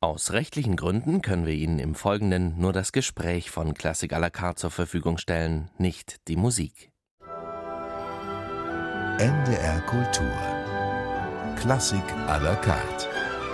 Aus rechtlichen Gründen können wir Ihnen im Folgenden nur das Gespräch von Klassik à la carte zur Verfügung stellen, nicht die Musik. NDR Kultur. Klassik à la carte.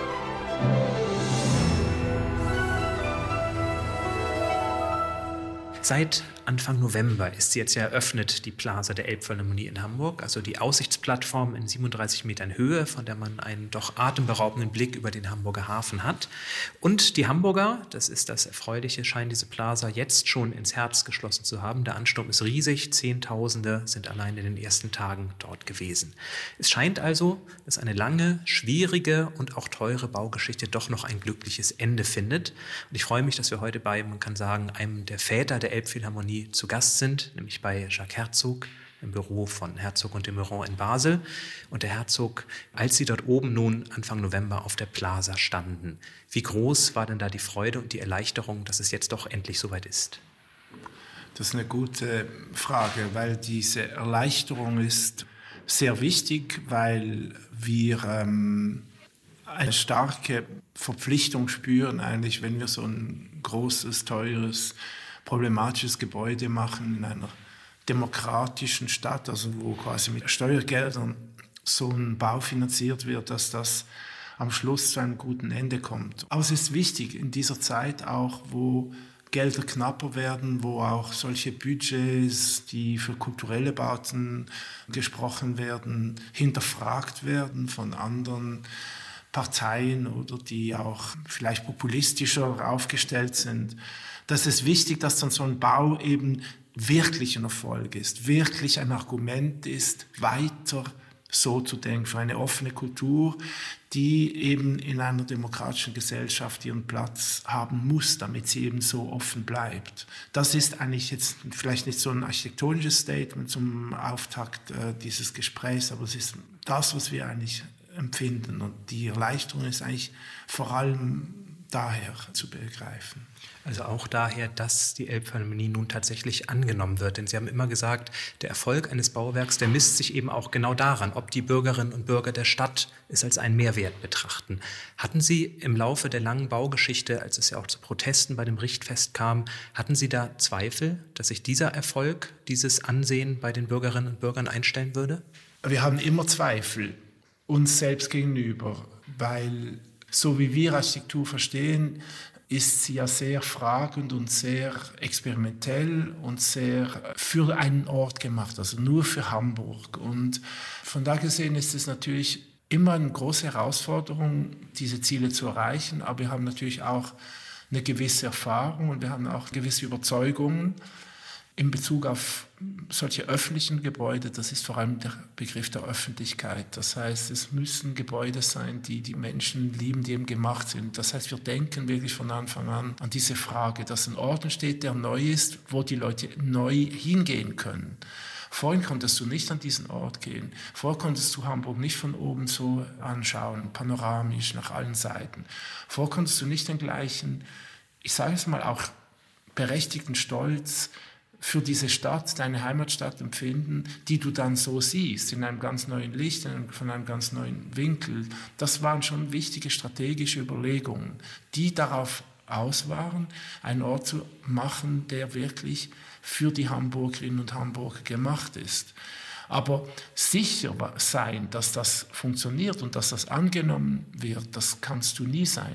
Seit Anfang November ist sie jetzt ja eröffnet, die Plaza der Elbphilharmonie in Hamburg, also die Aussichtsplattform in 37 Metern Höhe, von der man einen doch atemberaubenden Blick über den Hamburger Hafen hat. Und die Hamburger, das ist das Erfreuliche, scheinen diese Plaza jetzt schon ins Herz geschlossen zu haben. Der Ansturm ist riesig, Zehntausende sind allein in den ersten Tagen dort gewesen. Es scheint also, dass eine lange, schwierige und auch teure Baugeschichte doch noch ein glückliches Ende findet. Und ich freue mich, dass wir heute bei, man kann sagen, einem der Väter der Elbphilharmonie zu Gast sind, nämlich bei Jacques Herzog im Büro von Herzog und de Meuron in Basel. Und der Herzog, als sie dort oben nun Anfang November auf der Plaza standen, wie groß war denn da die Freude und die Erleichterung, dass es jetzt doch endlich soweit ist? Das ist eine gute Frage, weil diese Erleichterung ist sehr wichtig, weil wir eine starke Verpflichtung spüren, eigentlich, wenn wir so ein großes, teures, problematisches Gebäude machen in einer demokratischen Stadt, also wo quasi mit Steuergeldern so ein Bau finanziert wird, dass das am Schluss zu einem guten Ende kommt. Aber es ist wichtig in dieser Zeit auch, wo Gelder knapper werden, wo auch solche Budgets, die für kulturelle Bauten gesprochen werden, hinterfragt werden von anderen Parteien oder die auch vielleicht populistischer aufgestellt sind. Das ist wichtig, dass dann so ein Bau eben wirklich ein Erfolg ist, wirklich ein Argument ist, weiter so zu denken, für eine offene Kultur, die eben in einer demokratischen Gesellschaft ihren Platz haben muss, damit sie eben so offen bleibt. Das ist eigentlich jetzt vielleicht nicht so ein architektonisches Statement zum Auftakt dieses Gesprächs, aber es ist das, was wir eigentlich empfinden. Und die Erleichterung ist eigentlich vor allem daher zu begreifen. Also auch daher, dass die Elbphilharmonie nun tatsächlich angenommen wird. Denn Sie haben immer gesagt, der Erfolg eines Bauwerks, der misst sich eben auch genau daran, ob die Bürgerinnen und Bürger der Stadt es als einen Mehrwert betrachten. Hatten Sie im Laufe der langen Baugeschichte, als es ja auch zu Protesten bei dem Richtfest kam, hatten Sie da Zweifel, dass sich dieser Erfolg, dieses Ansehen bei den Bürgerinnen und Bürgern einstellen würde? Wir haben immer Zweifel uns selbst gegenüber, weil so wie wir Architektur verstehen, ist sie ja sehr fragend und sehr experimentell und sehr für einen Ort gemacht, also nur für Hamburg. Und von da gesehen ist es natürlich immer eine große Herausforderung, diese Ziele zu erreichen, aber wir haben natürlich auch eine gewisse Erfahrung und wir haben auch gewisse Überzeugungen in Bezug auf solche öffentlichen Gebäude. Das ist vor allem der Begriff der Öffentlichkeit. Das heißt, es müssen Gebäude sein, die die Menschen lieben, die eben gemacht sind. Das heißt, wir denken wirklich von Anfang an diese Frage, dass ein Ort entsteht, der neu ist, wo die Leute neu hingehen können. Vorhin konntest du nicht an diesen Ort gehen. Vorher konntest du Hamburg nicht von oben so anschauen, panoramisch nach allen Seiten. Vorher konntest du nicht den gleichen, ich sage es mal auch, berechtigten Stolz für diese Stadt, deine Heimatstadt empfinden, die du dann so siehst, in einem ganz neuen Licht, von einem ganz neuen Winkel. Das waren schon wichtige strategische Überlegungen, die darauf aus waren, einen Ort zu machen, der wirklich für die Hamburgerinnen und Hamburger gemacht ist. Aber sicher sein, dass das funktioniert und dass das angenommen wird, das kannst du nie sein.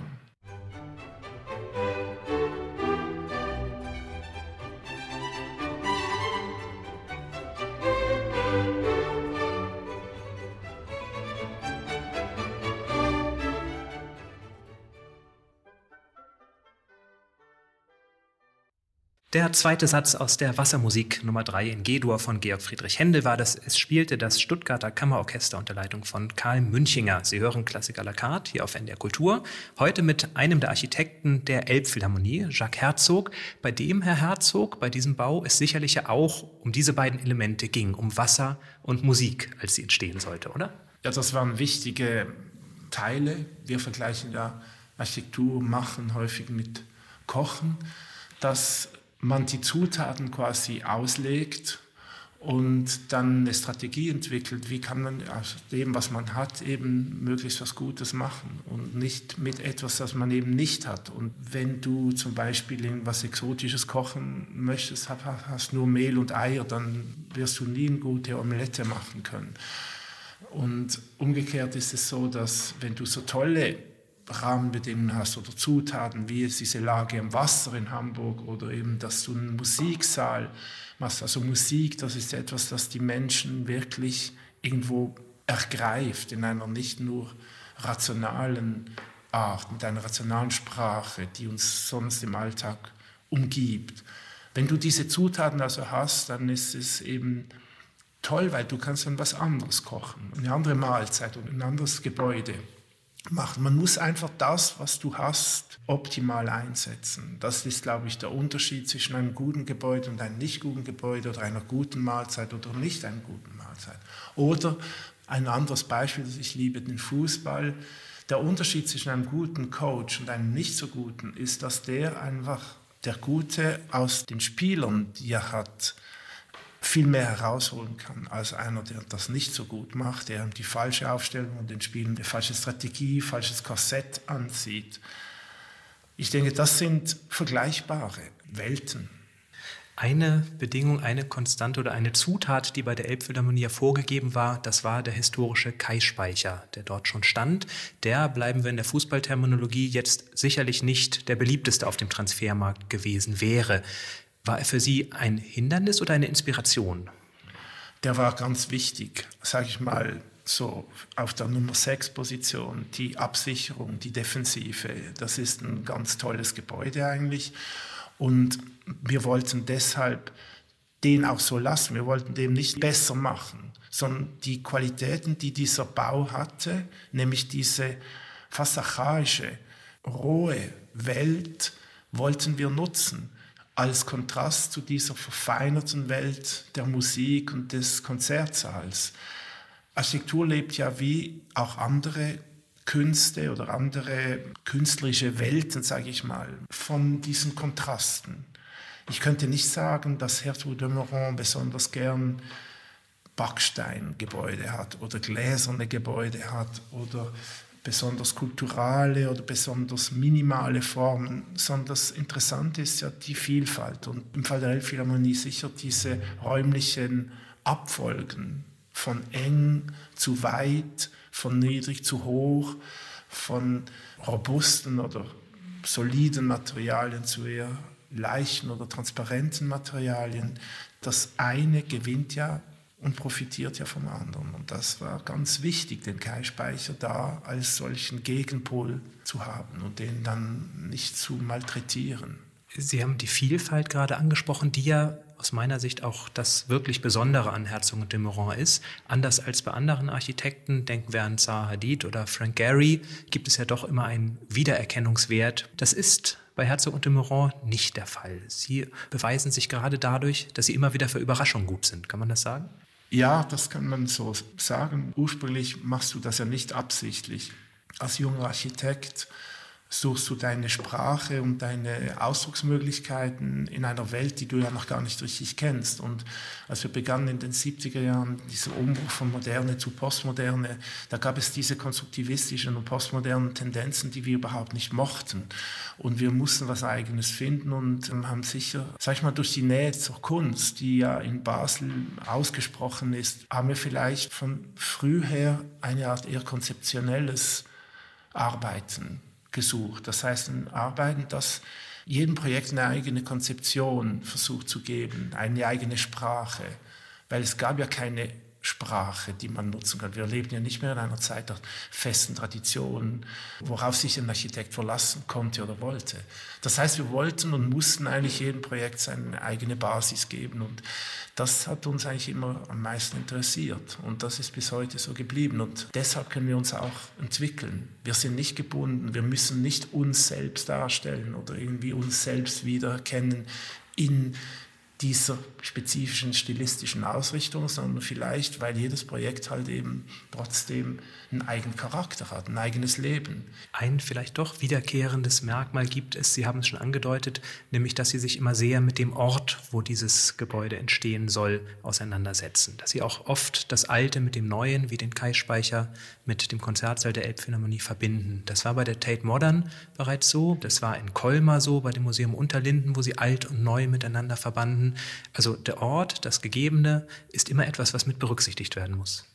Der zweite Satz aus der Wassermusik Nummer 3 in G-Dur von Georg Friedrich Händel war das. Es spielte das Stuttgarter Kammerorchester unter Leitung von Karl Münchinger. Sie hören Klassik à la carte hier auf NDR Kultur. Heute mit einem der Architekten der Elbphilharmonie, Jacques Herzog. Bei dem, Herr Herzog, bei diesem Bau es sicherlich ja auch um diese beiden Elemente ging, um Wasser und Musik, als sie entstehen sollte, oder? Ja, das waren wichtige Teile. Wir vergleichen ja Architektur machen häufig mit Kochen, dass man die Zutaten quasi auslegt und dann eine Strategie entwickelt, wie kann man aus dem, was man hat, eben möglichst was Gutes machen und nicht mit etwas, das man eben nicht hat. Und wenn du zum Beispiel irgendwas Exotisches kochen möchtest, hast nur Mehl und Eier, dann wirst du nie eine gute Omelette machen können. Und umgekehrt ist es so, dass wenn du so tolle Rahmenbedingungen hast oder Zutaten, wie jetzt diese Lage am Wasser in Hamburg oder eben, dass du einen Musiksaal machst. Also Musik, das ist etwas, das die Menschen wirklich irgendwo ergreift, in einer nicht nur rationalen Art, mit einer rationalen Sprache, die uns sonst im Alltag umgibt. Wenn du diese Zutaten also hast, dann ist es eben toll, weil du kannst dann was anderes kochen, eine andere Mahlzeit und ein anderes Gebäude machen. Man muss einfach das, was du hast, optimal einsetzen. Das ist, glaube ich, der Unterschied zwischen einem guten Gebäude und einem nicht guten Gebäude oder einer guten Mahlzeit oder nicht einer guten Mahlzeit. Oder ein anderes Beispiel, ich liebe den Fußball. Der Unterschied zwischen einem guten Coach und einem nicht so guten ist, dass der Gute aus den Spielern, die er hat, viel mehr herausholen kann als einer, der das nicht so gut macht, der die falsche Aufstellung und den Spielen die falsche Strategie, falsches Korsett anzieht. Ich denke, das sind vergleichbare Welten. Eine Bedingung, eine Konstante oder eine Zutat, die bei der Elbphilharmonie ja vorgegeben war, das war der historische Kai-Speicher, der dort schon stand. Der, bleiben wir in der Fußballterminologie, jetzt sicherlich nicht der beliebteste auf dem Transfermarkt gewesen wäre. War er für Sie ein Hindernis oder eine Inspiration? Der war ganz wichtig, sage ich mal, so auf der Nummer 6 Position, die Absicherung, die Defensive. Das ist ein ganz tolles Gebäude eigentlich. Und wir wollten deshalb den auch so lassen. Wir wollten den nicht besser machen, sondern die Qualitäten, die dieser Bau hatte, nämlich diese fast archaische, rohe Welt, wollten wir nutzen. Als Kontrast zu dieser verfeinerten Welt der Musik und des Konzertsaals. Architektur lebt ja wie auch andere Künste oder andere künstlerische Welten, sage ich mal, von diesen Kontrasten. Ich könnte nicht sagen, dass Herzog de Meuron besonders gern Backsteingebäude hat oder gläserne Gebäude hat oder besonders kulturelle oder besonders minimale Formen, sondern das Interessante ist ja die Vielfalt und im Fall der Elbphilharmonie sicher diese räumlichen Abfolgen von eng zu weit, von niedrig zu hoch, von robusten oder soliden Materialien zu eher leichten oder transparenten Materialien. Das eine gewinnt ja und profitiert ja vom anderen. Und das war ganz wichtig, den Kai-Speicher da als solchen Gegenpol zu haben und den dann nicht zu malträtieren. Sie haben die Vielfalt gerade angesprochen, die ja aus meiner Sicht auch das wirklich Besondere an Herzog de Meuron ist. Anders als bei anderen Architekten, denken wir an Zaha Hadid oder Frank Gehry, gibt es ja doch immer einen Wiedererkennungswert. Das ist bei Herzog de Meuron nicht der Fall. Sie beweisen sich gerade dadurch, dass sie immer wieder für Überraschungen gut sind. Kann man das sagen? Ja, das kann man so sagen. Ursprünglich machst du das ja nicht absichtlich. Als junger Architekt suchst du deine Sprache und deine Ausdrucksmöglichkeiten in einer Welt, die du ja noch gar nicht richtig kennst. Und als wir begannen in den 70er Jahren, dieser Umbruch von Moderne zu Postmoderne, da gab es diese konstruktivistischen und postmodernen Tendenzen, die wir überhaupt nicht mochten. Und wir mussten was Eigenes finden und haben sicher, sag ich mal, durch die Nähe zur Kunst, die ja in Basel ausgesprochen ist, haben wir vielleicht von früh her eine Art eher konzeptionelles Arbeiten gesucht. Das heißt, ein Arbeiten, das jedem Projekt eine eigene Konzeption versucht zu geben, eine eigene Sprache, weil es gab ja keine Sprache, die man nutzen kann. Wir leben ja nicht mehr in einer Zeit der festen Traditionen, worauf sich ein Architekt verlassen konnte oder wollte. Das heißt, wir wollten und mussten eigentlich jedem Projekt seine eigene Basis geben und das hat uns eigentlich immer am meisten interessiert und das ist bis heute so geblieben und deshalb können wir uns auch entwickeln. Wir sind nicht gebunden, wir müssen nicht uns selbst darstellen oder irgendwie uns selbst wiedererkennen in dieser spezifischen stilistischen Ausrichtung, sondern vielleicht, weil jedes Projekt halt eben trotzdem einen eigenen Charakter hat, ein eigenes Leben. Ein vielleicht doch wiederkehrendes Merkmal gibt es, Sie haben es schon angedeutet, nämlich, dass Sie sich immer sehr mit dem Ort, wo dieses Gebäude entstehen soll, auseinandersetzen. Dass Sie auch oft das Alte mit dem Neuen, wie den Kai-Speicher, mit dem Konzertsaal der Elbphilharmonie verbinden. Das war bei der Tate Modern bereits so, das war in Colmar so, bei dem Museum Unterlinden, wo Sie alt und neu miteinander verbanden. Also der Ort, das Gegebene, ist immer etwas, was mit berücksichtigt werden muss.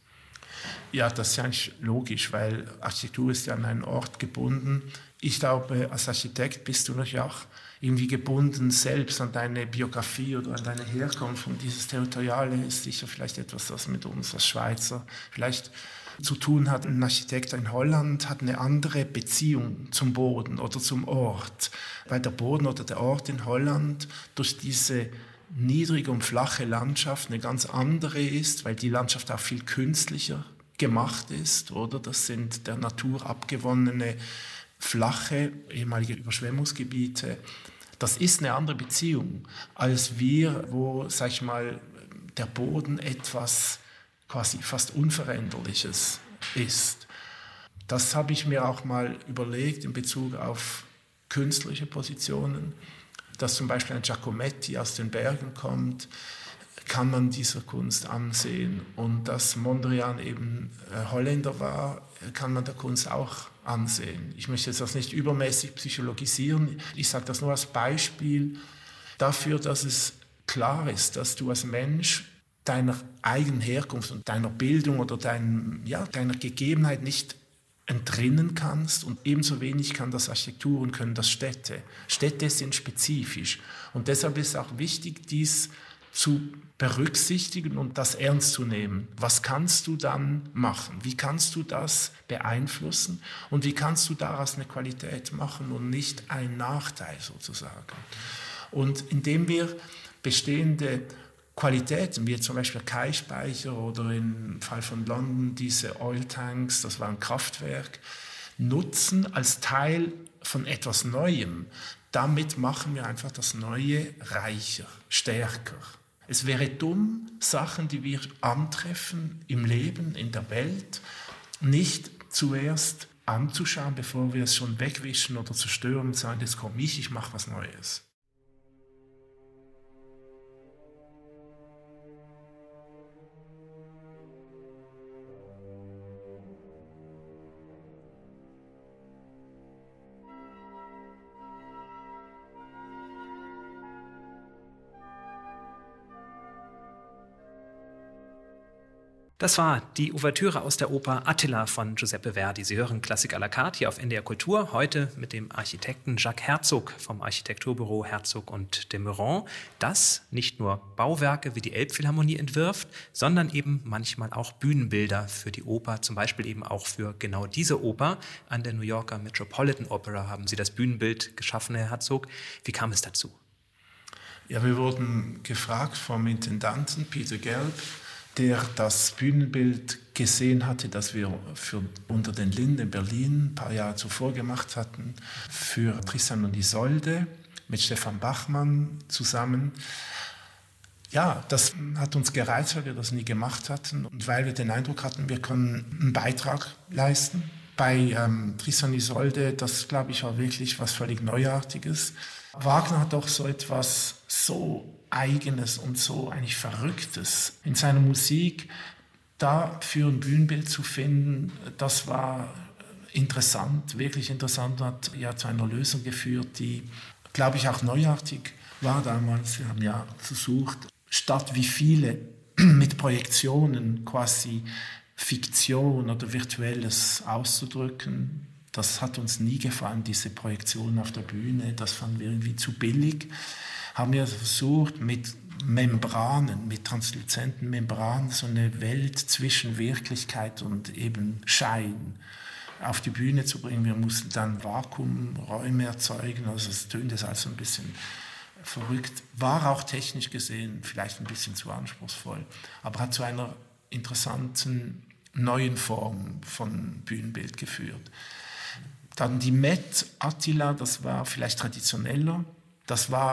Ja, das ist eigentlich logisch, weil Architektur ist ja an einen Ort gebunden. Ich glaube, als Architekt bist du natürlich auch irgendwie gebunden selbst an deine Biografie oder an deine Herkunft. Und dieses Territoriale ist sicher vielleicht etwas, das mit uns als Schweizer vielleicht zu tun hat. Ein Architekt in Holland hat eine andere Beziehung zum Boden oder zum Ort, weil der Boden oder der Ort in Holland durch diese niedrige und flache Landschaft eine ganz andere ist, weil die Landschaft auch viel künstlicher gemacht ist, oder? Das sind der Natur abgewonnene, flache, ehemalige Überschwemmungsgebiete. Das ist eine andere Beziehung als wir, wo, sag ich mal, der Boden etwas quasi fast Unveränderliches ist. Das habe ich mir auch mal überlegt in Bezug auf künstliche Positionen, dass zum Beispiel ein Giacometti aus den Bergen kommt, kann man dieser Kunst ansehen. Und dass Mondrian eben Holländer war, kann man der Kunst auch ansehen. Ich möchte jetzt das nicht übermäßig psychologisieren. Ich sage das nur als Beispiel dafür, dass es klar ist, dass du als Mensch deiner eigenen Herkunft und deiner Bildung oder deiner Gegebenheit nicht entrinnen kannst, und ebenso wenig kann das Architektur und können das Städte. Städte sind spezifisch und deshalb ist es auch wichtig, dies zu berücksichtigen und das ernst zu nehmen. Was kannst du dann machen? Wie kannst du das beeinflussen und wie kannst du daraus eine Qualität machen und nicht einen Nachteil sozusagen? Und indem wir bestehende Qualitäten, wie zum Beispiel Kai-Speicher oder im Fall von London diese Oil Tanks, das war ein Kraftwerk, nutzen als Teil von etwas Neuem. Damit machen wir einfach das Neue reicher, stärker. Es wäre dumm, Sachen, die wir antreffen im Leben, in der Welt, nicht zuerst anzuschauen, bevor wir es schon wegwischen oder zerstören und sagen, jetzt komme ich mache was Neues. Das war die Ouvertüre aus der Oper Attila von Giuseppe Verdi. Sie hören Klassik à la carte hier auf NDR Kultur, heute mit dem Architekten Jacques Herzog vom Architekturbüro Herzog und de Meuron, das nicht nur Bauwerke wie die Elbphilharmonie entwirft, sondern eben manchmal auch Bühnenbilder für die Oper, zum Beispiel eben auch für genau diese Oper. An der New Yorker Metropolitan Opera haben Sie das Bühnenbild geschaffen, Herr Herzog. Wie kam es dazu? Ja, wir wurden gefragt vom Intendanten Peter Gelb, der das Bühnenbild gesehen hatte, das wir für Unter den Linden in Berlin ein paar Jahre zuvor gemacht hatten, für Tristan und Isolde mit Stefan Bachmann zusammen. Ja, das hat uns gereizt, weil wir das nie gemacht hatten und weil wir den Eindruck hatten, wir können einen Beitrag leisten. Bei Tristan und Isolde, das glaube ich war wirklich was völlig Neuartiges. Wagner hat doch so etwas so Eigenes und so eigentlich Verrücktes in seiner Musik. Dafür ein Bühnenbild zu finden, das war interessant, wirklich interessant, hat ja zu einer Lösung geführt, die, glaube ich, auch neuartig war damals. Wir haben ja versucht, statt wie viele mit Projektionen quasi Fiktion oder Virtuelles auszudrücken. Das hat uns nie gefallen, diese Projektionen auf der Bühne, das fanden wir irgendwie zu billig. Haben wir versucht, mit Membranen, mit transluzenten Membranen, so eine Welt zwischen Wirklichkeit und eben Schein auf die Bühne zu bringen. Wir mussten dann Vakuumräume erzeugen, also es tönt jetzt also ein bisschen verrückt. War auch technisch gesehen vielleicht ein bisschen zu anspruchsvoll, aber hat zu einer interessanten neuen Form von Bühnenbild geführt. Dann die Met Attila, das war vielleicht traditioneller, das war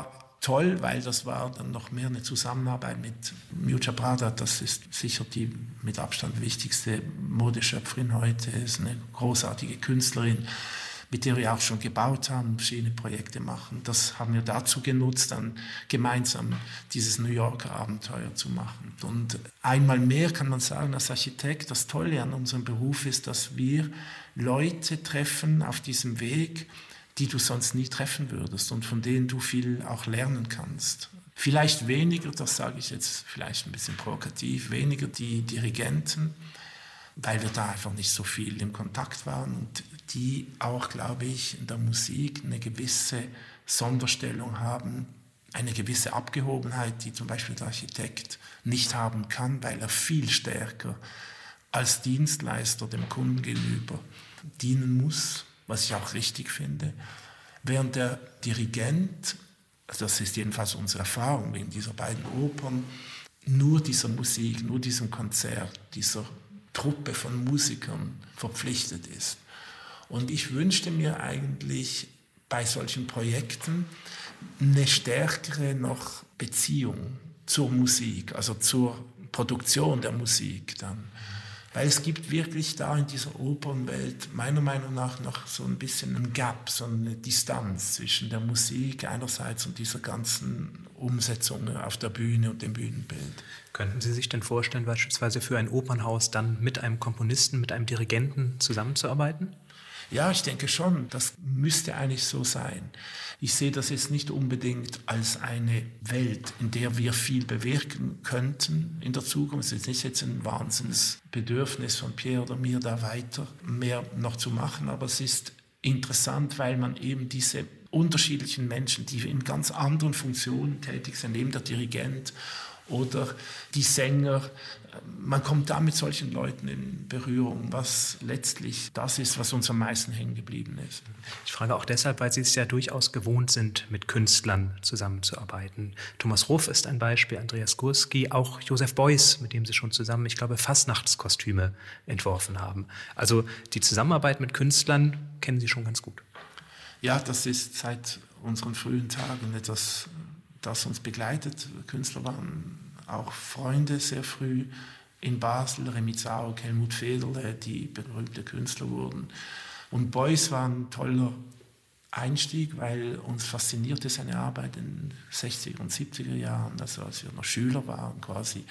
toll, weil das war dann noch mehr eine Zusammenarbeit mit Miuccia Prada. Das ist sicher die mit Abstand wichtigste Modeschöpferin heute, ist eine großartige Künstlerin, mit der wir auch schon gebaut haben, verschiedene Projekte machen. Das haben wir dazu genutzt, dann gemeinsam dieses New Yorker Abenteuer zu machen. Und einmal mehr kann man sagen, als Architekt, das Tolle an unserem Beruf ist, dass wir Leute treffen auf diesem Weg, die du sonst nie treffen würdest und von denen du viel auch lernen kannst. Vielleicht weniger, das sage ich jetzt vielleicht ein bisschen provokativ, weniger die Dirigenten, weil wir da einfach nicht so viel im Kontakt waren und die auch, glaube ich, in der Musik eine gewisse Sonderstellung haben, eine gewisse Abgehobenheit, die zum Beispiel der Architekt nicht haben kann, weil er viel stärker als Dienstleister dem Kunden gegenüber dienen muss, was ich auch richtig finde, während der Dirigent, das ist jedenfalls unsere Erfahrung wegen dieser beiden Opern, nur dieser Musik, nur diesem Konzert, dieser Truppe von Musikern verpflichtet ist. Und ich wünschte mir eigentlich bei solchen Projekten eine stärkere noch Beziehung zur Musik, also zur Produktion der Musik dann. Weil es gibt wirklich da in dieser Opernwelt meiner Meinung nach noch so ein bisschen ein Gap, so eine Distanz zwischen der Musik einerseits und dieser ganzen Umsetzung auf der Bühne und dem Bühnenbild. Könnten Sie sich denn vorstellen, beispielsweise für ein Opernhaus dann mit einem Komponisten, mit einem Dirigenten zusammenzuarbeiten? Ja, ich denke schon, das müsste eigentlich so sein. Ich sehe das jetzt nicht unbedingt als eine Welt, in der wir viel bewirken könnten in der Zukunft. Es ist nicht jetzt ein wahnsinniges Bedürfnis von Pierre oder mir, da weiter mehr noch zu machen, aber es ist interessant, weil man eben diese unterschiedlichen Menschen, die in ganz anderen Funktionen tätig sind, neben der Dirigent oder die Sänger, man kommt da mit solchen Leuten in Berührung, was letztlich das ist, was uns am meisten hängen geblieben ist. Ich frage auch deshalb, weil Sie es ja durchaus gewohnt sind, mit Künstlern zusammenzuarbeiten. Thomas Ruff ist ein Beispiel, Andreas Gursky, auch Joseph Beuys, mit dem Sie schon zusammen, ich glaube, Fastnachtskostüme entworfen haben. Also die Zusammenarbeit mit Künstlern kennen Sie schon ganz gut. Ja, das ist seit unseren frühen Tagen etwas, das uns begleitet. Künstler waren auch Freunde sehr früh in Basel, Remi Zaugg, Helmut Federle, die berühmte Künstler wurden. Und Beuys war ein toller Einstieg, weil uns faszinierte seine Arbeit in den 60er und 70er Jahren, also als wir noch Schüler waren quasi.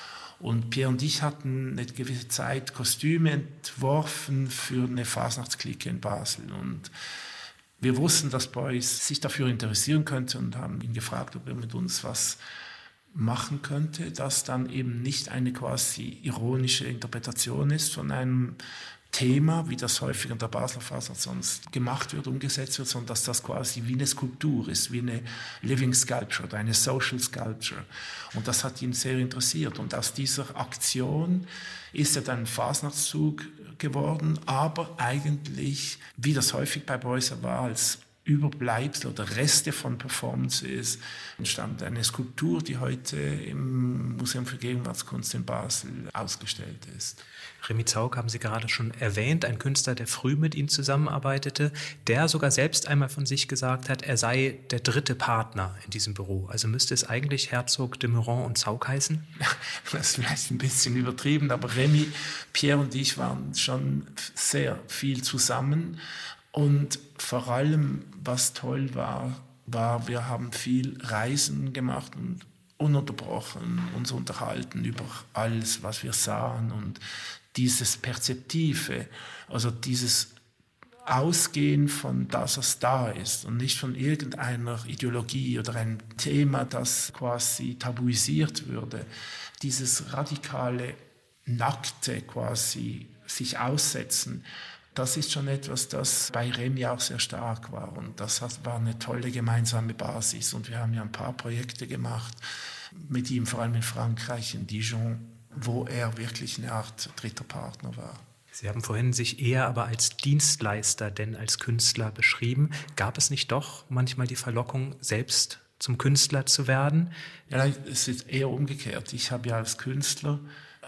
Und Pierre und ich hatten eine gewisse Zeit Kostüme entworfen für eine Fasnachtsklicke in Basel. Und wir wussten, dass Beuys sich dafür interessieren könnte und haben ihn gefragt, ob er mit uns was machen könnte, das dann eben nicht eine quasi ironische Interpretation ist von einem Thema, wie das häufig in der Basler Fasnacht sonst gemacht wird, umgesetzt wird, sondern dass das quasi wie eine Skulptur ist, wie eine Living Sculpture oder eine Social Sculpture. Und das hat ihn sehr interessiert. Und aus dieser Aktion ist er dann ein Fasnachtszug geworden, aber eigentlich, wie das häufig bei Beuys war, als Überbleibsel oder Reste von Performances entstand eine Skulptur, die heute im Museum für Gegenwartskunst in Basel ausgestellt ist. Remi Zaugg haben Sie gerade schon erwähnt, ein Künstler, der früh mit Ihnen zusammenarbeitete, der sogar selbst einmal von sich gesagt hat, er sei der dritte Partner in diesem Büro. Also müsste es eigentlich Herzog, de Meuron und Zaugg heißen? Das ist vielleicht ein bisschen übertrieben, aber Remi, Pierre und ich waren schon sehr viel zusammen. Und vor allem, was toll war, wir haben viel Reisen gemacht und ununterbrochen uns unterhalten über alles, was wir sahen und dieses Perzeptive, also dieses Ausgehen von das, was da ist und nicht von irgendeiner Ideologie oder einem Thema, das quasi tabuisiert würde. Dieses radikale, nackte quasi sich aussetzen, das ist schon etwas, das bei Remi auch sehr stark war und das war eine tolle gemeinsame Basis und wir haben ja ein paar Projekte gemacht mit ihm, vor allem in Frankreich, in Dijon, wo er wirklich eine Art dritter Partner war. Sie haben vorhin sich eher aber als Dienstleister denn als Künstler beschrieben. Gab es nicht doch manchmal die Verlockung, selbst zum Künstler zu werden? Ja, es ist eher umgekehrt. Ich habe ja als Künstler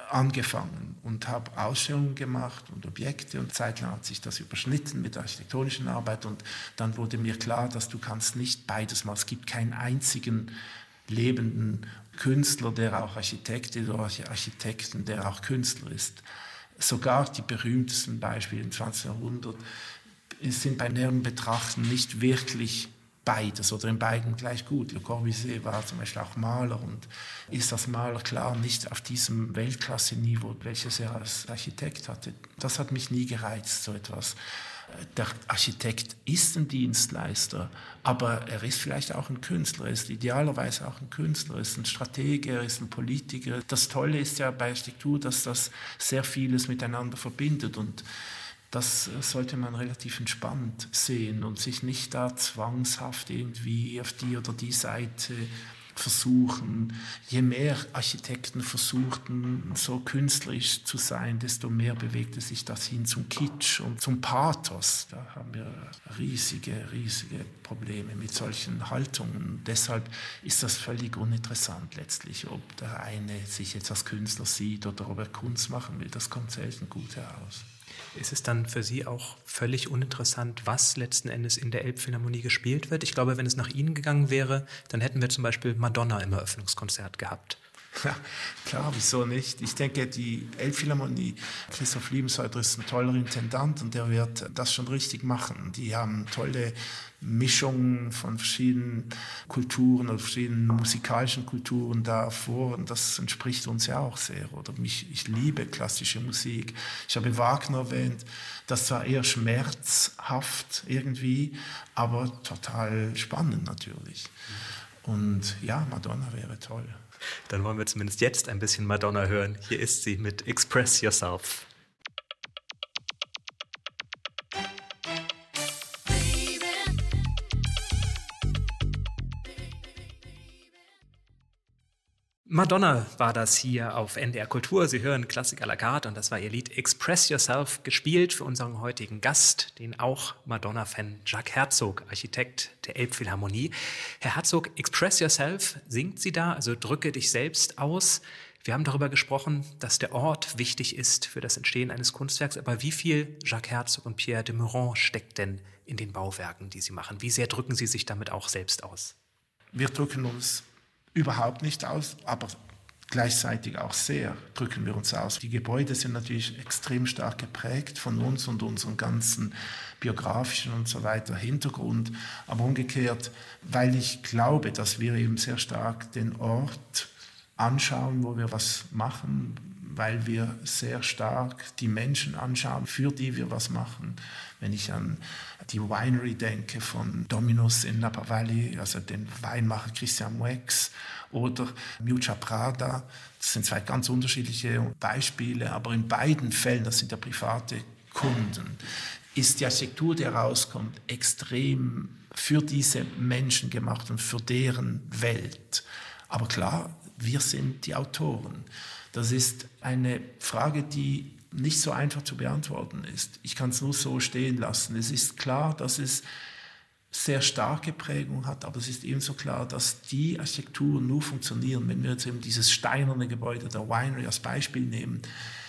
angefangen und habe Ausstellungen gemacht und Objekte und zeitlang hat sich das überschnitten mit der architektonischen Arbeit und dann wurde mir klar, dass du kannst nicht beides machen. Es gibt keinen einzigen lebenden Künstler, der auch Architekt ist oder Architekten, der auch Künstler ist. Sogar die berühmtesten Beispiele im 20. Jahrhundert sind bei näherem Betrachten nicht wirklich beides oder in beiden gleich gut. Le Corbusier war zum Beispiel auch Maler und ist als Maler klar nicht auf diesem Weltklasse-Niveau, welches er als Architekt hatte. Das hat mich nie gereizt, so etwas. Der Architekt ist ein Dienstleister, aber er ist vielleicht auch ein Künstler, er ist idealerweise auch ein Künstler, er ist ein Stratege, er ist ein Politiker. Das Tolle ist ja bei Architektur, dass das sehr vieles miteinander verbindet und das sollte man relativ entspannt sehen und sich nicht da zwangshaft irgendwie auf die oder die Seite versuchen. Je mehr Architekten versuchten, so künstlerisch zu sein, desto mehr bewegte sich das hin zum Kitsch und zum Pathos. Da haben wir riesige Probleme mit solchen Haltungen. Deshalb ist das völlig uninteressant letztlich, ob der eine sich jetzt als Künstler sieht oder ob er Kunst machen will. Das kommt selten gut heraus. Ist es dann für Sie auch völlig uninteressant, was letzten Endes in der Elbphilharmonie gespielt wird? Ich glaube, wenn es nach Ihnen gegangen wäre, dann hätten wir zum Beispiel Madonna im Eröffnungskonzert gehabt. Ja, klar, wieso nicht? Ich denke, die Elbphilharmonie, Christoph Liebensweider ist ein toller Intendant und der wird das schon richtig machen. Die haben tolle Mischungen von verschiedenen Kulturen oder verschiedenen musikalischen Kulturen da vor und das entspricht uns ja auch sehr. Oder ich liebe klassische Musik. Ich habe Wagner erwähnt, das war eher schmerzhaft irgendwie, aber total spannend natürlich. Und ja, Madonna wäre toll. Dann wollen wir zumindest jetzt ein bisschen Madonna hören. Hier ist sie mit Express Yourself. Madonna war das hier auf NDR Kultur. Sie hören Klassik à la carte und das war ihr Lied Express Yourself, gespielt für unseren heutigen Gast, den auch Madonna-Fan Jacques Herzog, Architekt der Elbphilharmonie. Herr Herzog, Express Yourself, singt sie da, also drücke dich selbst aus. Wir haben darüber gesprochen, dass der Ort wichtig ist für das Entstehen eines Kunstwerks, aber wie viel Jacques Herzog und Pierre de Meuron steckt denn in den Bauwerken, die Sie machen? Wie sehr drücken Sie sich damit auch selbst aus? Wir drücken uns überhaupt nicht aus, aber gleichzeitig auch sehr drücken wir uns aus. Die Gebäude sind natürlich extrem stark geprägt von uns und unserem ganzen biografischen und so weiter Hintergrund, aber umgekehrt, weil ich glaube, dass wir eben sehr stark den Ort anschauen, wo wir was machen, weil wir sehr stark die Menschen anschauen, für die wir was machen. Wenn ich an die Winery denke von Dominus in Napa Valley, also den Weinmacher Christian Moueix oder Miuccia Prada, das sind zwei ganz unterschiedliche Beispiele, aber in beiden Fällen, das sind ja private Kunden, ist die Architektur, die herauskommt, extrem für diese Menschen gemacht und für deren Welt. Aber klar, wir sind die Autoren. Das ist eine Frage, die nicht so einfach zu beantworten ist. Ich kann es nur so stehen lassen. Es ist klar, dass es sehr starke Prägung hat, aber es ist ebenso klar, dass die Architekturen nur funktionieren, wenn wir jetzt eben dieses steinerne Gebäude der Winery als Beispiel nehmen.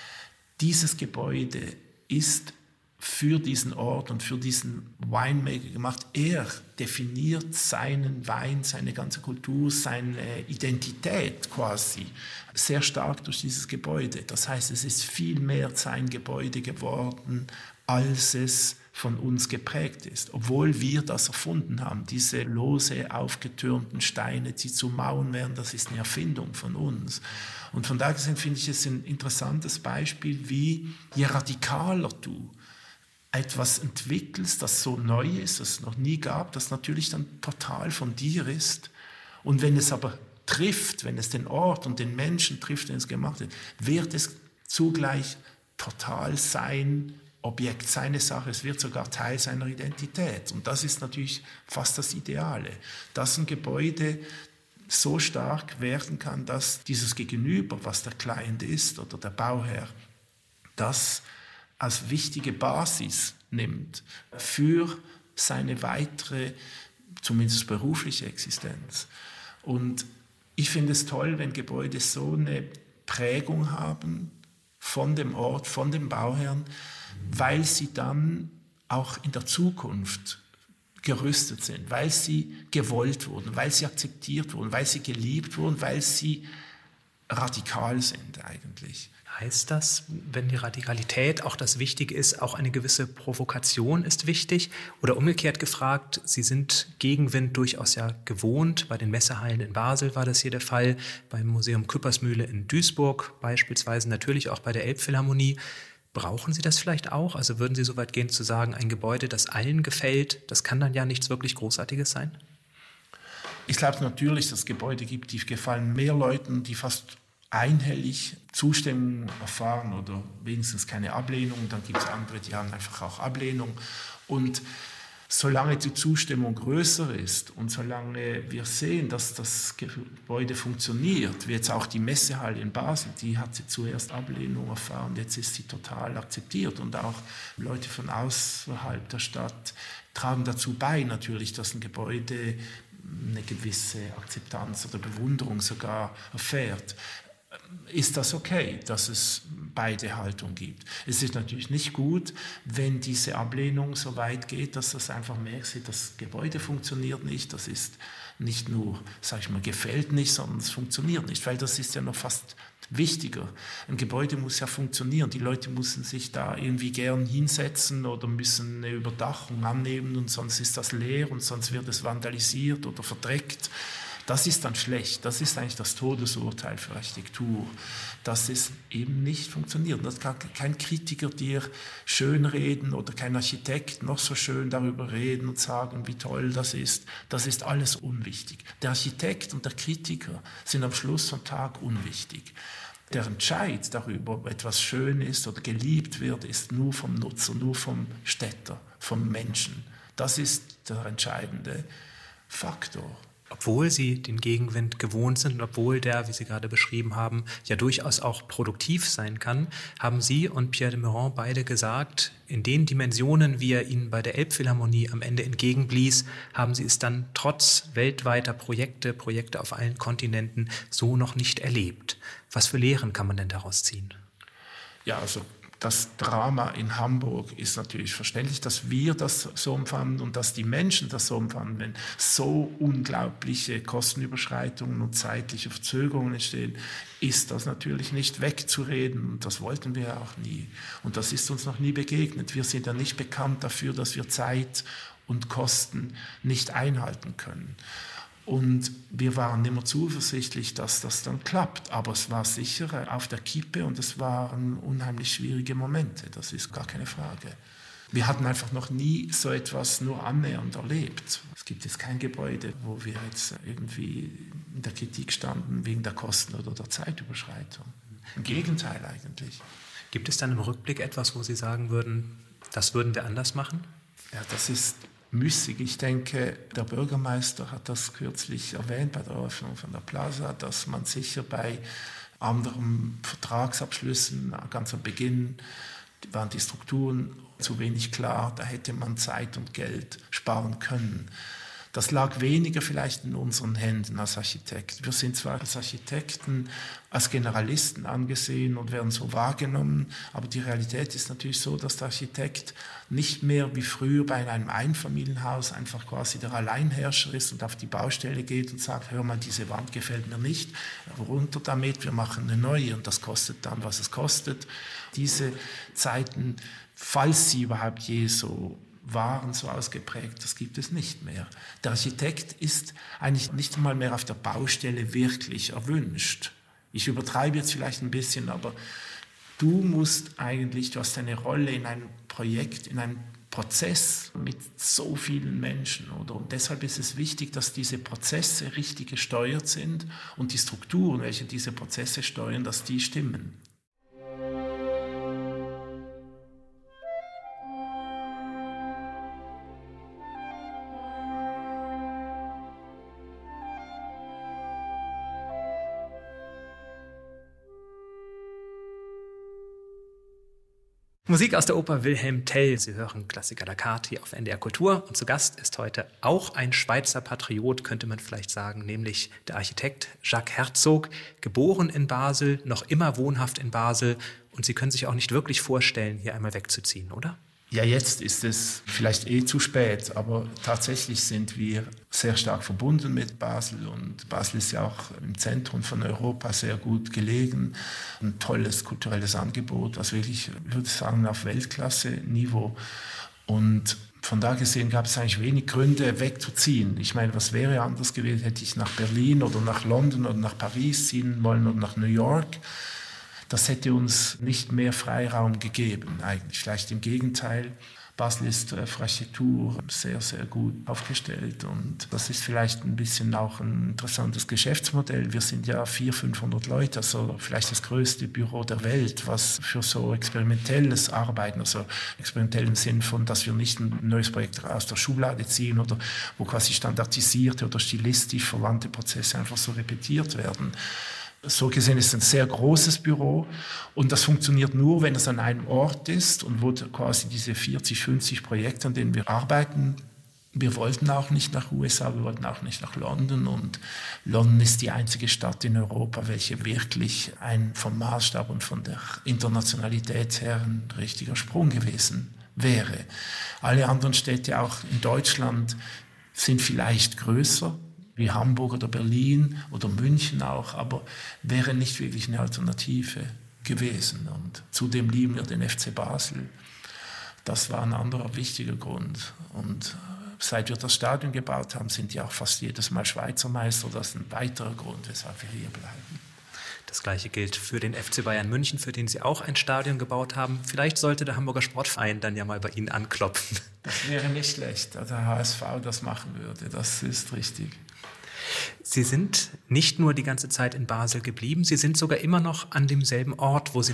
Dieses Gebäude ist für diesen Ort und für diesen Winemaker gemacht. Er definiert seinen Wein, seine ganze Kultur, seine Identität quasi sehr stark durch dieses Gebäude. Das heißt, es ist viel mehr sein Gebäude geworden, als es von uns geprägt ist. Obwohl wir das erfunden haben, diese lose aufgetürmten Steine, die zu Mauern werden, das ist eine Erfindung von uns. Und von daher gesehen finde ich es ein interessantes Beispiel, wie je radikaler du etwas entwickelst, das so neu ist, das es noch nie gab, das natürlich dann total von dir ist. Und wenn es aber trifft, wenn es den Ort und den Menschen trifft, den es gemacht hat, wird es zugleich total sein Objekt, seine Sache. Es wird sogar Teil seiner Identität. Und das ist natürlich fast das Ideale, dass ein Gebäude so stark werden kann, dass dieses Gegenüber, was der Client ist oder der Bauherr, das als wichtige Basis nimmt für seine weitere, zumindest berufliche Existenz. Und ich finde es toll, wenn Gebäude so eine Prägung haben von dem Ort, von dem Bauherrn, weil sie dann auch in der Zukunft gerüstet sind, weil sie gewollt wurden, weil sie akzeptiert wurden, weil sie geliebt wurden, weil sie radikal sind eigentlich. Heißt das, wenn die Radikalität auch das Wichtige ist, auch eine gewisse Provokation ist wichtig? Oder umgekehrt gefragt, Sie sind Gegenwind durchaus ja gewohnt. Bei den Messehallen in Basel war das hier der Fall, beim Museum Küppersmühle in Duisburg beispielsweise, natürlich auch bei der Elbphilharmonie. Brauchen Sie das vielleicht auch? Also würden Sie so weit gehen zu sagen, ein Gebäude, das allen gefällt, das kann dann ja nichts wirklich Großartiges sein? Ich glaube natürlich, dass es Gebäude gibt, die gefallen mehr Leuten, die fast einhellig Zustimmung erfahren oder wenigstens keine Ablehnung. Dann gibt es andere, die haben einfach auch Ablehnung. Und solange die Zustimmung größer ist und solange wir sehen, dass das Gebäude funktioniert, wie jetzt auch die Messehalle in Basel, die hat sie zuerst Ablehnung erfahren, jetzt ist sie total akzeptiert. Und auch Leute von außerhalb der Stadt tragen dazu bei, natürlich, dass ein Gebäude eine gewisse Akzeptanz oder Bewunderung sogar erfährt. Ist das okay, dass es beide Haltungen gibt? Es ist natürlich nicht gut, wenn diese Ablehnung so weit geht, dass das einfach merkt, das Gebäude funktioniert nicht, das ist nicht nur, sag ich mal, gefällt nicht, sondern es funktioniert nicht, weil das ist ja noch fast wichtiger. Ein Gebäude muss ja funktionieren, die Leute müssen sich da irgendwie gern hinsetzen oder müssen eine Überdachung annehmen und sonst ist das leer und sonst wird es vandalisiert oder verdreckt. Das ist dann schlecht. Das ist eigentlich das Todesurteil für Architektur, dass es eben nicht funktioniert. Das kann kein Kritiker dir schönreden oder kein Architekt noch so schön darüber reden und sagen, wie toll das ist. Das ist alles unwichtig. Der Architekt und der Kritiker sind am Schluss vom Tag unwichtig. Der Entscheid darüber, ob etwas schön ist oder geliebt wird, ist nur vom Nutzer, nur vom Städter, vom Menschen. Das ist der entscheidende Faktor. Obwohl Sie den Gegenwind gewohnt sind und obwohl der, wie Sie gerade beschrieben haben, ja durchaus auch produktiv sein kann, haben Sie und Pierre de Meuron beide gesagt, in den Dimensionen, wie er Ihnen bei der Elbphilharmonie am Ende entgegenblies, haben Sie es dann trotz weltweiter Projekte auf allen Kontinenten so noch nicht erlebt. Was für Lehren kann man denn daraus ziehen? Ja, also das Drama in Hamburg ist natürlich verständlich, dass wir das so empfanden und dass die Menschen das so empfanden. Wenn so unglaubliche Kostenüberschreitungen und zeitliche Verzögerungen entstehen, ist das natürlich nicht wegzureden und das wollten wir auch nie. Und das ist uns noch nie begegnet. Wir sind ja nicht bekannt dafür, dass wir Zeit und Kosten nicht einhalten können. Und wir waren immer zuversichtlich, dass das dann klappt. Aber es war sicher auf der Kippe und es waren unheimlich schwierige Momente. Das ist gar keine Frage. Wir hatten einfach noch nie so etwas nur annähernd erlebt. Es gibt jetzt kein Gebäude, wo wir jetzt irgendwie in der Kritik standen wegen der Kosten oder der Zeitüberschreitung. Im Gegenteil eigentlich. Gibt es dann im Rückblick etwas, wo Sie sagen würden, das würden wir anders machen? Ja, das ist müßig. Ich denke, der Bürgermeister hat das kürzlich erwähnt bei der Eröffnung von der Plaza, dass man sicher bei anderen Vertragsabschlüssen ganz am Beginn waren die Strukturen zu wenig klar, da hätte man Zeit und Geld sparen können. Das lag weniger vielleicht in unseren Händen als Architekt. Wir sind zwar als Architekten, als Generalisten angesehen und werden so wahrgenommen, aber die Realität ist natürlich so, dass der Architekt nicht mehr wie früher bei einem Einfamilienhaus einfach quasi der Alleinherrscher ist und auf die Baustelle geht und sagt, hör mal, diese Wand gefällt mir nicht, runter damit, wir machen eine neue und das kostet dann, was es kostet. Diese Zeiten, falls sie überhaupt je so waren, so ausgeprägt, das gibt es nicht mehr. Der Architekt ist eigentlich nicht einmal mehr auf der Baustelle wirklich erwünscht. Ich übertreibe jetzt vielleicht ein bisschen, aber du hast eine Rolle in einem Projekt, in einem Prozess mit so vielen Menschen, oder? Und deshalb ist es wichtig, dass diese Prozesse richtig gesteuert sind und die Strukturen, welche diese Prozesse steuern, dass die stimmen. Musik aus der Oper Wilhelm Tell. Sie hören Klassik à la carte hier auf NDR Kultur. Und zu Gast ist heute auch ein Schweizer Patriot, könnte man vielleicht sagen, nämlich der Architekt Jacques Herzog, geboren in Basel, noch immer wohnhaft in Basel. Und Sie können sich auch nicht wirklich vorstellen, hier einmal wegzuziehen, oder? Ja, jetzt ist es vielleicht zu spät, aber tatsächlich sind wir sehr stark verbunden mit Basel und Basel ist ja auch im Zentrum von Europa sehr gut gelegen. Ein tolles kulturelles Angebot, was wirklich, ich würde sagen, auf Weltklasse-Niveau. Und von da gesehen gab es eigentlich wenig Gründe, wegzuziehen. Ich meine, was wäre anders gewesen, hätte ich nach Berlin oder nach London oder nach Paris ziehen wollen oder nach New York. Das hätte uns nicht mehr Freiraum gegeben, eigentlich. Vielleicht im Gegenteil. Basel ist für Architektur sehr, sehr gut aufgestellt und das ist vielleicht ein bisschen auch ein interessantes Geschäftsmodell. Wir sind ja 400-500 Leute, also vielleicht das größte Büro der Welt, was für so experimentelles Arbeiten, also experimentell im Sinn von, dass wir nicht ein neues Projekt aus der Schublade ziehen oder wo quasi standardisierte oder stilistisch verwandte Prozesse einfach so repetiert werden. So gesehen ist es ein sehr großes Büro und das funktioniert nur, wenn es an einem Ort ist und wo quasi diese 40, 50 Projekte, an denen wir arbeiten, wir wollten auch nicht nach USA, wir wollten auch nicht nach London und London ist die einzige Stadt in Europa, welche wirklich vom Maßstab und von der Internationalität her ein richtiger Sprung gewesen wäre. Alle anderen Städte, auch in Deutschland, sind vielleicht größer, wie Hamburg oder Berlin oder München auch, aber wäre nicht wirklich eine Alternative gewesen. Und zudem lieben wir den FC Basel. Das war ein anderer wichtiger Grund. Und seit wir das Stadion gebaut haben, sind die auch fast jedes Mal Schweizer Meister. Das ist ein weiterer Grund, weshalb wir hier bleiben. Das Gleiche gilt für den FC Bayern München, für den Sie auch ein Stadion gebaut haben. Vielleicht sollte der Hamburger Sportverein dann ja mal bei Ihnen anklopfen. Das wäre nicht schlecht, dass der HSV das machen würde. Das ist richtig. Sie sind nicht nur die ganze Zeit in Basel geblieben, Sie sind sogar immer noch an demselben Ort, wo Sie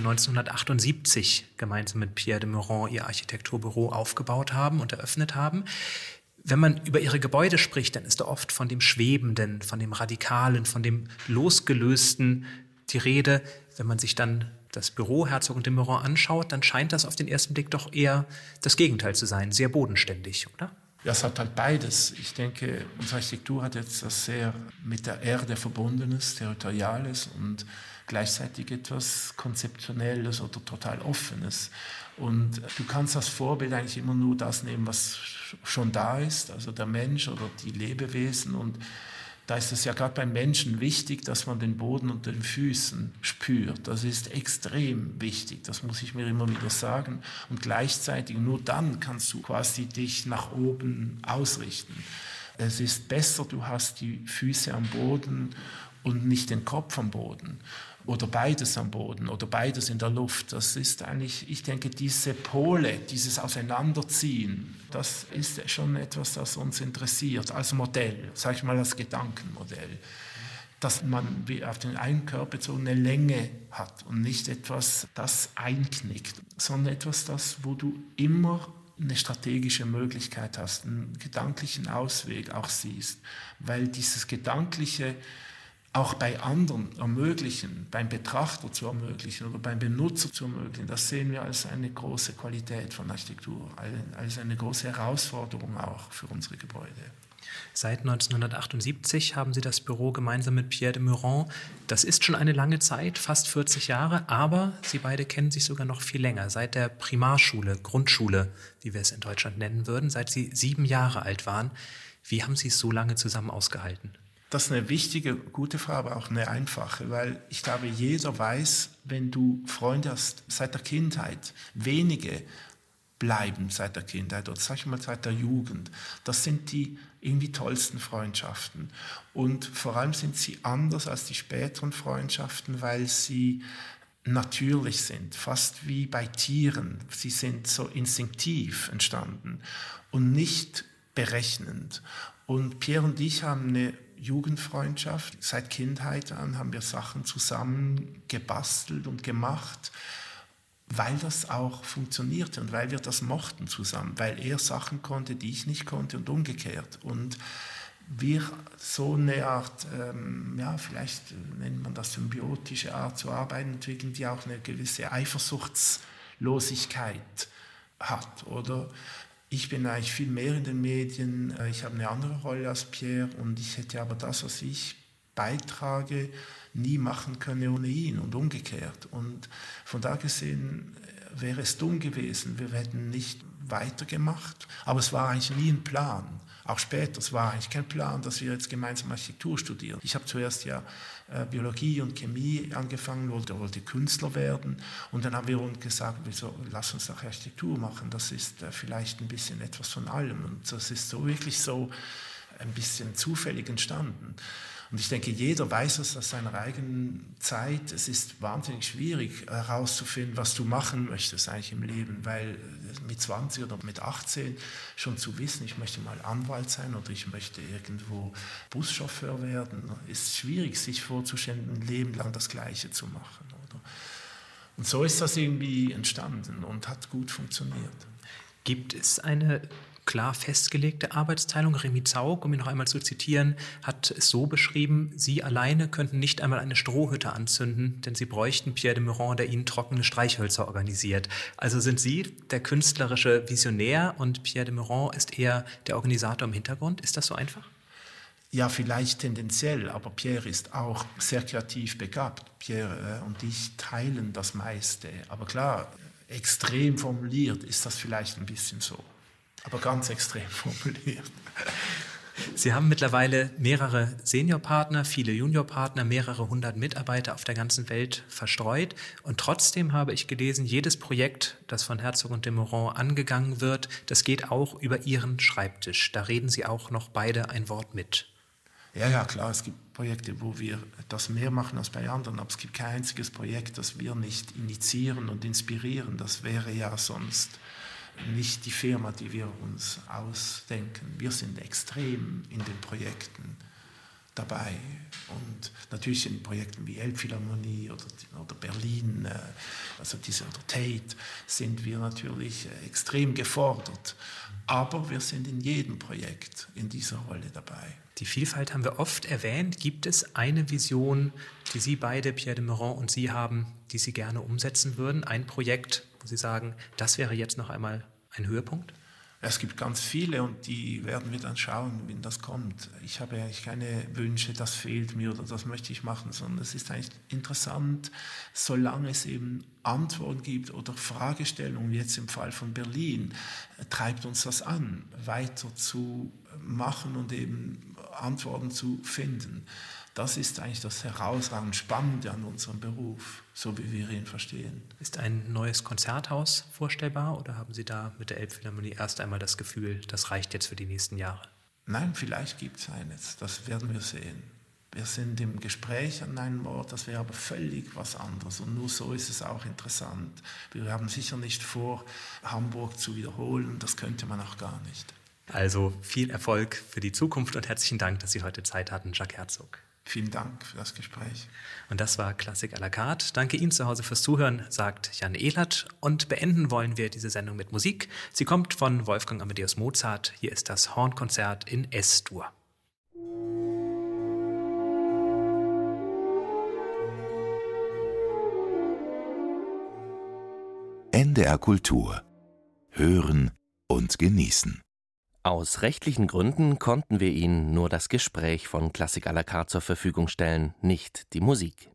1978 gemeinsam mit Pierre de Meuron Ihr Architekturbüro aufgebaut haben und eröffnet haben. Wenn man über Ihre Gebäude spricht, dann ist da oft von dem Schwebenden, von dem Radikalen, von dem Losgelösten die Rede. Wenn man sich dann das Büro Herzog und de Meuron anschaut, dann scheint das auf den ersten Blick doch eher das Gegenteil zu sein, sehr bodenständig, oder? Ja, es hat halt beides. Ich denke, unsere Architektur hat jetzt das sehr mit der Erde verbundenes, territoriales und gleichzeitig etwas Konzeptionelles oder total Offenes. Und du kannst als Vorbild eigentlich immer nur das nehmen, was schon da ist, also der Mensch oder die Lebewesen. Und da ist es ja gerade beim Menschen wichtig, dass man den Boden unter den Füßen spürt. Das ist extrem wichtig, das muss ich mir immer wieder sagen. Und gleichzeitig nur dann kannst du quasi dich nach oben ausrichten. Es ist besser, du hast die Füße am Boden und nicht den Kopf am Boden. Oder beides am Boden oder beides in der Luft. Das ist eigentlich, ich denke, diese Pole, dieses Auseinanderziehen, das ist schon etwas, das uns interessiert als Modell, sag ich mal als Gedankenmodell. Dass man wie auf den einen Körper bezogen eine Länge hat und nicht etwas, das einknickt, sondern etwas, wo du immer eine strategische Möglichkeit hast, einen gedanklichen Ausweg auch siehst, weil dieses Gedankliche auch bei anderen ermöglichen, beim Betrachter zu ermöglichen oder beim Benutzer zu ermöglichen, das sehen wir als eine große Qualität von Architektur, als eine große Herausforderung auch für unsere Gebäude. Seit 1978 haben Sie das Büro gemeinsam mit Pierre de Meuron. Das ist schon eine lange Zeit, fast 40 Jahre, aber Sie beide kennen sich sogar noch viel länger. Seit der Primarschule, Grundschule, wie wir es in Deutschland nennen würden, seit Sie 7 Jahre alt waren. Wie haben Sie es so lange zusammen ausgehalten? Das ist eine wichtige, gute Frage, aber auch eine einfache, weil ich glaube, jeder weiß, wenn du Freunde hast seit der Kindheit, wenige bleiben seit der Kindheit oder sag ich mal seit der Jugend, das sind die irgendwie tollsten Freundschaften. Und vor allem sind sie anders als die späteren Freundschaften, weil sie natürlich sind, fast wie bei Tieren. Sie sind so instinktiv entstanden und nicht berechnend. Und Pierre und ich haben eine Jugendfreundschaft. Seit Kindheit an haben wir Sachen zusammen gebastelt und gemacht, weil das auch funktionierte und weil wir das mochten zusammen, weil er Sachen konnte, die ich nicht konnte und umgekehrt. Und wir so eine Art, vielleicht nennt man das symbiotische Art zu arbeiten, entwickeln, die auch eine gewisse Eifersuchtslust Zeitlosigkeit hat, oder? Ich bin eigentlich viel mehr in den Medien, ich habe eine andere Rolle als Pierre und ich hätte aber das, was ich beitrage, nie machen können ohne ihn und umgekehrt. Und von da gesehen wäre es dumm gewesen, wir hätten nicht weitergemacht, aber es war eigentlich nie ein Plan. Auch später, es war eigentlich kein Plan, dass wir jetzt gemeinsam Architektur studieren. Ich habe zuerst ja Biologie und Chemie angefangen, wollte Künstler werden. Und dann haben wir uns gesagt, lass uns doch Architektur machen. Das ist vielleicht ein bisschen etwas von allem. Und das ist so wirklich so ein bisschen zufällig entstanden. Und ich denke, jeder weiß es aus seiner eigenen Zeit. Es ist wahnsinnig schwierig herauszufinden, was du machen möchtest eigentlich im Leben, weil mit 20 oder mit 18 schon zu wissen, ich möchte mal Anwalt sein oder ich möchte irgendwo Buschauffeur werden, ist schwierig, sich vorzustellen, ein Leben lang das Gleiche zu machen. Oder? Und so ist das irgendwie entstanden und hat gut funktioniert. Gibt es eine klar festgelegte Arbeitsteilung? Rémy Zaugg, um ihn noch einmal zu zitieren, hat es so beschrieben: Sie alleine könnten nicht einmal eine Strohhütte anzünden, denn Sie bräuchten Pierre de Meuron, der Ihnen trockene Streichhölzer organisiert. Also sind Sie der künstlerische Visionär und Pierre de Meuron ist eher der Organisator im Hintergrund? Ist das so einfach? Ja, vielleicht tendenziell, aber Pierre ist auch sehr kreativ begabt. Pierre und ich teilen das meiste. Aber klar, extrem formuliert ist das vielleicht ein bisschen so. Aber ganz extrem formuliert. Sie haben mittlerweile mehrere Seniorpartner, viele Juniorpartner, mehrere hundert Mitarbeiter auf der ganzen Welt verstreut. Und trotzdem habe ich gelesen, jedes Projekt, das von Herzog und de Meuron angegangen wird, das geht auch über Ihren Schreibtisch. Da reden Sie auch noch beide ein Wort mit. Ja, klar, es gibt Projekte, wo wir das mehr machen als bei anderen, aber es gibt kein einziges Projekt, das wir nicht initiieren und inspirieren. Das wäre ja sonst nicht die Firma, die wir uns ausdenken. Wir sind extrem in den Projekten dabei. Und natürlich in Projekten wie Elbphilharmonie oder Berlin, also oder Tate, sind wir natürlich extrem gefordert. Aber wir sind in jedem Projekt in dieser Rolle dabei. Die Vielfalt haben wir oft erwähnt. Gibt es eine Vision, die Sie beide, Pierre de Meuron und Sie haben, die Sie gerne umsetzen würden? Ein Projekt, wo Sie sagen, das wäre jetzt noch einmal ein Höhepunkt? Es gibt ganz viele und die werden wir dann schauen, wenn das kommt. Ich habe eigentlich keine Wünsche, das fehlt mir oder das möchte ich machen, sondern es ist eigentlich interessant, solange es eben Antworten gibt oder Fragestellungen, wie jetzt im Fall von Berlin, treibt uns das an, weiter zu machen und eben Antworten zu finden. Das ist eigentlich das herausragend Spannende an unserem Beruf, so wie wir ihn verstehen. Ist ein neues Konzerthaus vorstellbar oder haben Sie da mit der Elbphilharmonie erst einmal das Gefühl, das reicht jetzt für die nächsten Jahre? Nein, vielleicht gibt es eines, das werden wir sehen. Wir sind im Gespräch an einem Ort, das wäre aber völlig was anderes und nur so ist es auch interessant. Wir haben sicher nicht vor, Hamburg zu wiederholen, das könnte man auch gar nicht. Also viel Erfolg für die Zukunft und herzlichen Dank, dass Sie heute Zeit hatten, Jacques Herzog. Vielen Dank für das Gespräch. Und das war Klassik à la carte. Danke Ihnen zu Hause fürs Zuhören, sagt Jan Ehlert. Und beenden wollen wir diese Sendung mit Musik. Sie kommt von Wolfgang Amadeus Mozart. Hier ist das Hornkonzert in S-Dur. NDR Kultur. Hören und genießen. Aus rechtlichen Gründen konnten wir Ihnen nur das Gespräch von Klassik à la carte zur Verfügung stellen, nicht die Musik.